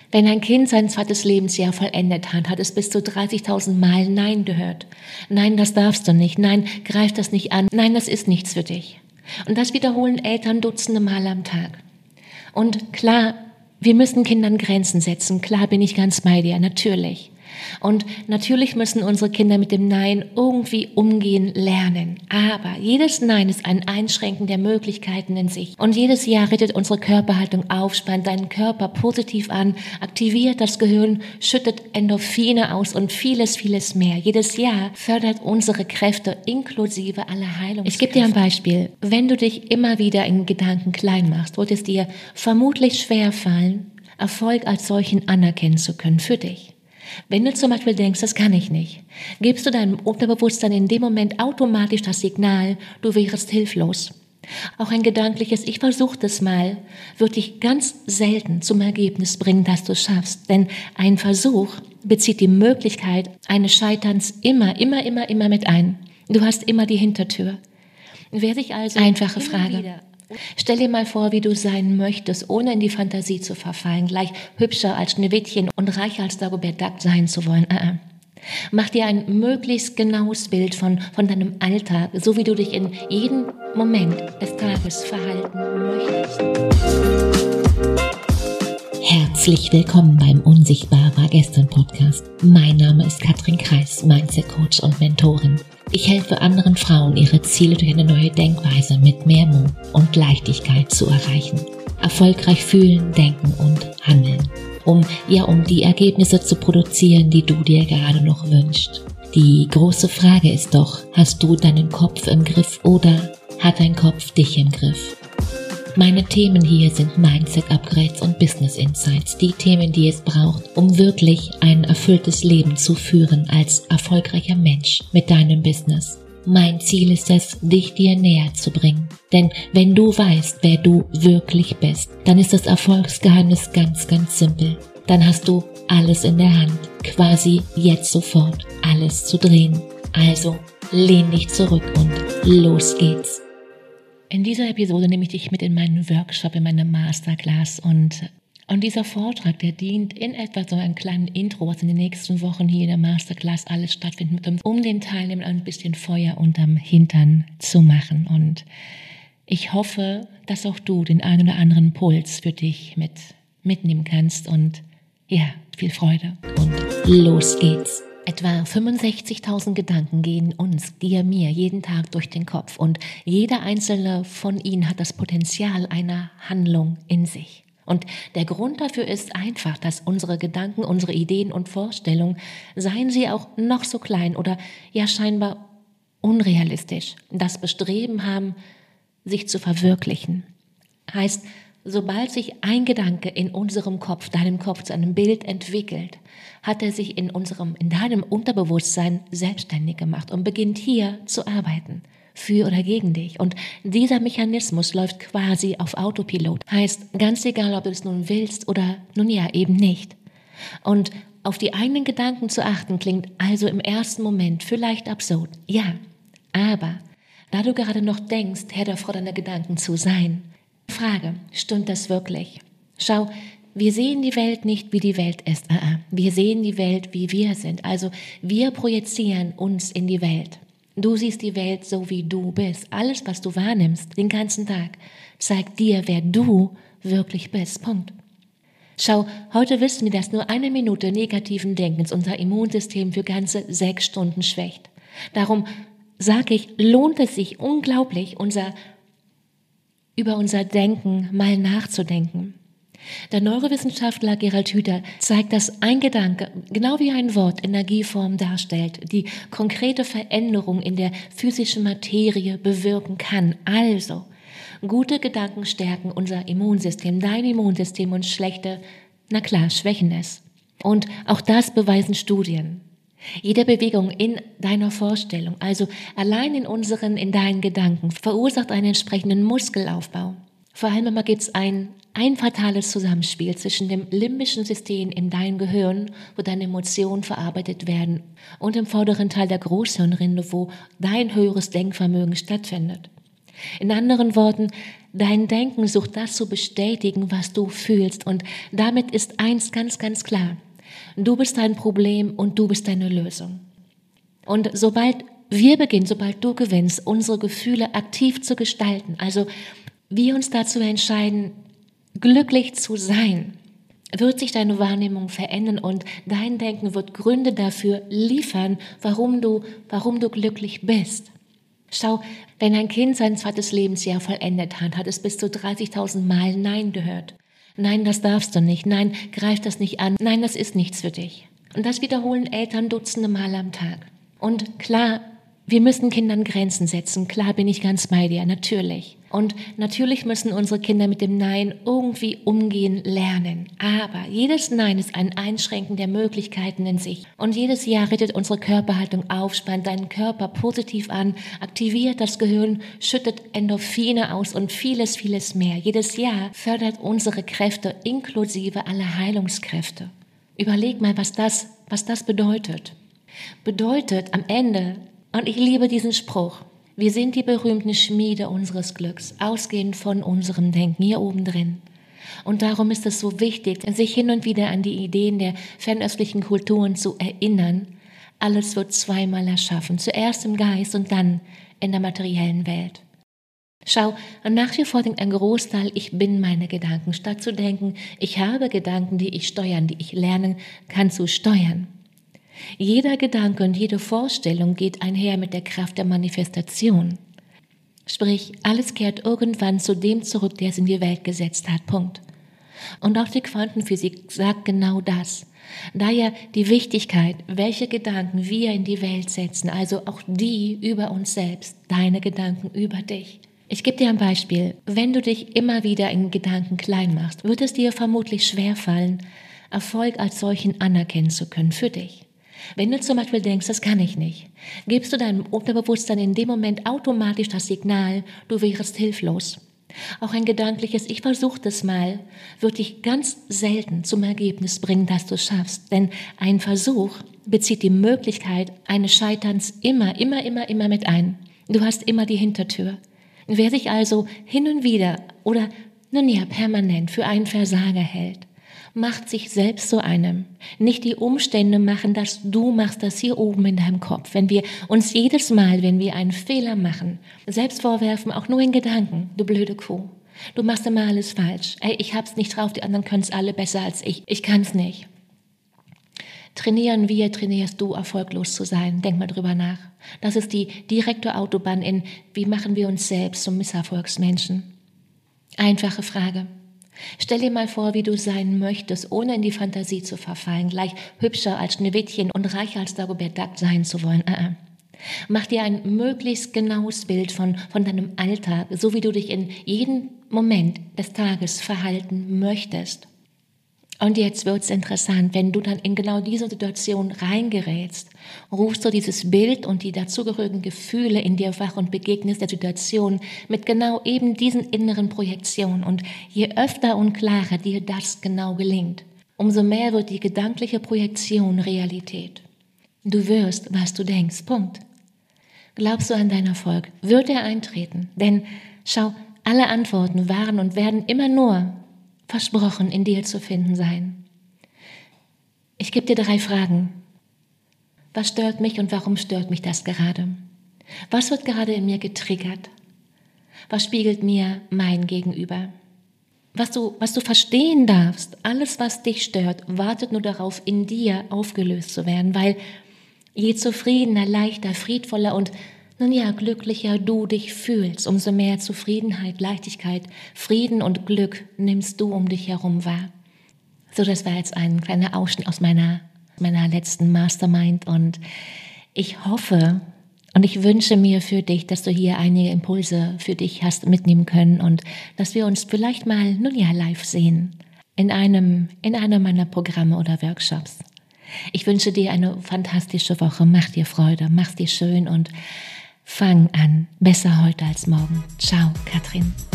Wenn ein Kind sein 2. Lebensjahr vollendet hat, hat es bis zu 30.000 Mal Nein gehört. Nein, das darfst du nicht. Nein, greif das nicht an. Nein, das ist nichts für dich. Und das wiederholen Eltern dutzende Male am Tag. Und klar, wir müssen Kindern Grenzen setzen. Klar bin ich ganz bei dir, natürlich. Und natürlich müssen unsere Kinder mit dem Nein irgendwie umgehen lernen. Aber jedes Nein ist ein Einschränken der Möglichkeiten in sich. Und jedes Ja richtet unsere Körperhaltung auf, spannt deinen Körper positiv an, aktiviert das Gehirn, schüttet Endorphine aus und vieles, vieles mehr. Jedes Ja fördert unsere Kräfte inklusive aller Heilungskräfte. Ich gebe dir ein Beispiel. Wenn du dich immer wieder in Gedanken klein machst, wird es dir vermutlich schwerfallen, Erfolg als solchen anerkennen zu können für dich. Wenn du zum Beispiel denkst, das kann ich nicht, gibst du deinem Unterbewusstsein in dem Moment automatisch das Signal, du wärst hilflos. Auch ein gedankliches Ich versuche das mal wird dich ganz selten zum Ergebnis bringen, dass du es schaffst. Denn ein Versuch bezieht die Möglichkeit eines Scheiterns immer mit ein. Du hast immer die Hintertür. Wer sich also einfache Frage. Stell dir mal vor, wie du sein möchtest, ohne in die Fantasie zu verfallen, gleich hübscher als Schneewittchen und reicher als Dagobert Duck sein zu wollen. Mach dir ein möglichst genaues Bild von deinem Alltag, so wie du dich in jedem Moment des Tages verhalten möchtest. Herzlich willkommen beim Unsichtbar war gestern Podcast. Mein Name ist Katrin Kreis, Mindset Coach und Mentorin. Ich helfe anderen Frauen, ihre Ziele durch eine neue Denkweise mit mehr Mut und Leichtigkeit zu erreichen. Erfolgreich fühlen, denken und handeln. Um die Ergebnisse zu produzieren, die du dir gerade noch wünschst. Die große Frage ist doch, hast du deinen Kopf im Griff oder hat dein Kopf dich im Griff? Meine Themen hier sind Mindset-Upgrades und Business-Insights, die Themen, die es braucht, um wirklich ein erfülltes Leben zu führen als erfolgreicher Mensch mit deinem Business. Mein Ziel ist es, dich dir näher zu bringen. Denn wenn du weißt, wer du wirklich bist, dann ist das Erfolgsgeheimnis ganz, ganz simpel. Dann hast du alles in der Hand, quasi jetzt sofort alles zu drehen. Also lehn dich zurück und los geht's. In dieser Episode nehme ich dich mit in meinen Workshop, in meine Masterclass und dieser Vortrag, der dient in etwa so einem kleinen Intro, was in den nächsten Wochen hier in der Masterclass alles stattfindet, um den Teilnehmern ein bisschen Feuer unterm Hintern zu machen. Und ich hoffe, dass auch du den einen oder anderen Puls für dich mitnehmen kannst und ja, viel Freude. Und los geht's. Etwa 65.000 Gedanken gehen uns, dir, mir, jeden Tag durch den Kopf und jeder einzelne von ihnen hat das Potenzial einer Handlung in sich. Und der Grund dafür ist einfach, dass unsere Gedanken, unsere Ideen und Vorstellungen, seien sie auch noch so klein oder ja scheinbar unrealistisch, das Bestreben haben, sich zu verwirklichen. Heißt, sobald sich ein Gedanke in unserem Kopf, deinem Kopf zu einem Bild entwickelt, hat er sich in deinem Unterbewusstsein selbstständig gemacht und beginnt hier zu arbeiten, für oder gegen dich. Und dieser Mechanismus läuft quasi auf Autopilot. Heißt, ganz egal, ob du es nun willst oder nun ja, eben nicht. Und auf die eigenen Gedanken zu achten, klingt also im ersten Moment vielleicht absurd. Ja, aber da du gerade noch denkst, Herr der Frau deiner Gedanken zu sein, Frage, stimmt das wirklich? Schau, wir sehen die Welt nicht, wie die Welt ist. Wir sehen die Welt, wie wir sind. Also wir projizieren uns in die Welt. Du siehst die Welt so, wie du bist. Alles, was du wahrnimmst, den ganzen Tag, zeigt dir, wer du wirklich bist. Punkt. Schau, heute wissen wir, dass nur 1 Minute negativen Denkens unser Immunsystem für ganze 6 Stunden schwächt. Darum sage ich, lohnt es sich unglaublich, über unser Denken mal nachzudenken. Der Neurowissenschaftler Gerald Hüther zeigt, dass ein Gedanke, genau wie ein Wort, Energieform darstellt, die konkrete Veränderung in der physischen Materie bewirken kann. Also, gute Gedanken stärken unser Immunsystem, dein Immunsystem und schlechte, na klar, schwächen es. Und auch das beweisen Studien. Jede Bewegung in deiner Vorstellung, also allein in deinen Gedanken, verursacht einen entsprechenden Muskelaufbau. Vor allem aber gibt es ein fatales Zusammenspiel zwischen dem limbischen System in deinem Gehirn, wo deine Emotionen verarbeitet werden, und dem vorderen Teil der Großhirnrinde, wo dein höheres Denkvermögen stattfindet. In anderen Worten, dein Denken sucht das zu bestätigen, was du fühlst. Und damit ist eins ganz, ganz klar. Du bist dein Problem und du bist deine Lösung. Und sobald du gewinnst, unsere Gefühle aktiv zu gestalten, also wir uns dazu entscheiden, glücklich zu sein, wird sich deine Wahrnehmung verändern und dein Denken wird Gründe dafür liefern, warum du glücklich bist. Schau, wenn ein Kind sein 2. Lebensjahr vollendet hat, hat es bis zu 30.000 Mal Nein gehört. Nein, das darfst du nicht. Nein, greif das nicht an. Nein, das ist nichts für dich. Und das wiederholen Eltern dutzende Mal am Tag. Und klar, wir müssen Kindern Grenzen setzen. Klar bin ich ganz bei dir, natürlich. Und natürlich müssen unsere Kinder mit dem Nein irgendwie umgehen lernen. Aber jedes Nein ist ein Einschränken der Möglichkeiten in sich. Und jedes Ja richtet unsere Körperhaltung auf, spannt deinen Körper positiv an, aktiviert das Gehirn, schüttet Endorphine aus und vieles, vieles mehr. Jedes Ja fördert unsere Kräfte inklusive aller Heilungskräfte. Überleg mal, was das bedeutet. Bedeutet am Ende, und ich liebe diesen Spruch, wir sind die berühmten Schmiede unseres Glücks, ausgehend von unserem Denken hier oben drin. Und darum ist es so wichtig, sich hin und wieder an die Ideen der fernöstlichen Kulturen zu erinnern. Alles wird zweimal erschaffen, zuerst im Geist und dann in der materiellen Welt. Schau, nach wie vor denkt ein Großteil, ich bin meine Gedanken, statt zu denken, ich habe Gedanken, die ich steuern, die ich lernen kann zu steuern. Jeder Gedanke und jede Vorstellung geht einher mit der Kraft der Manifestation. Sprich, alles kehrt irgendwann zu dem zurück, der es in die Welt gesetzt hat. Punkt. Und auch die Quantenphysik sagt genau das. Daher die Wichtigkeit, welche Gedanken wir in die Welt setzen, also auch die über uns selbst, deine Gedanken über dich. Ich gebe dir ein Beispiel. Wenn du dich immer wieder in Gedanken klein machst, wird es dir vermutlich schwerfallen, Erfolg als solchen anerkennen zu können für dich. Wenn du zum Beispiel denkst, das kann ich nicht, gibst du deinem Unterbewusstsein in dem Moment automatisch das Signal, du wärst hilflos. Auch ein gedankliches Ich versuche das mal wird dich ganz selten zum Ergebnis bringen, dass du es schaffst. Denn ein Versuch bezieht die Möglichkeit eines Scheiterns immer mit ein. Du hast immer die Hintertür. Wer sich also hin und wieder oder permanent für einen Versager hält, macht sich selbst zu einem. Nicht die Umstände machen das, du machst das hier oben in deinem Kopf. Wenn wir uns jedes Mal, wenn wir einen Fehler machen, selbst vorwerfen, auch nur in Gedanken, du blöde Kuh, du machst immer alles falsch. Ey, ich hab's nicht drauf, die anderen können es alle besser als ich kann's nicht. Trainierst du, erfolglos zu sein? Denk mal drüber nach. Das ist die direkte Autobahn in, wie machen wir uns selbst zum Misserfolgsmenschen? Einfache Frage. Stell dir mal vor, wie du sein möchtest, ohne in die Fantasie zu verfallen, gleich hübscher als Schneewittchen und reicher als Dagobert Duck sein zu wollen. Mach dir ein möglichst genaues Bild von deinem Alltag, so wie du dich in jedem Moment des Tages verhalten möchtest. Und jetzt wird's interessant, wenn du dann in genau diese Situation reingerätst, rufst du dieses Bild und die dazugehörigen Gefühle in dir wach und begegnest der Situation mit genau eben diesen inneren Projektionen. Und je öfter und klarer dir das genau gelingt, umso mehr wird die gedankliche Projektion Realität. Du wirst, was du denkst. Punkt. Glaubst du an deinen Erfolg? Wird er eintreten? Denn schau, alle Antworten waren und werden immer nur versprochen in dir zu finden sein. Ich gebe dir 3 Fragen. Was stört mich und warum stört mich das gerade? Was wird gerade in mir getriggert? Was spiegelt mir mein Gegenüber? Was du verstehen darfst, alles was dich stört, wartet nur darauf, in dir aufgelöst zu werden, weil je zufriedener, leichter, friedvoller und glücklicher du dich fühlst, umso mehr Zufriedenheit, Leichtigkeit, Frieden und Glück nimmst du um dich herum wahr. So, das war jetzt ein kleiner Ausschnitt aus meiner letzten Mastermind und ich hoffe und ich wünsche mir für dich, dass du hier einige Impulse für dich hast mitnehmen können und dass wir uns vielleicht mal live sehen in einem meiner Programme oder Workshops. Ich wünsche dir eine fantastische Woche, mach dir Freude, mach's dir schön und fang an, besser heute als morgen. Ciao, Katrin.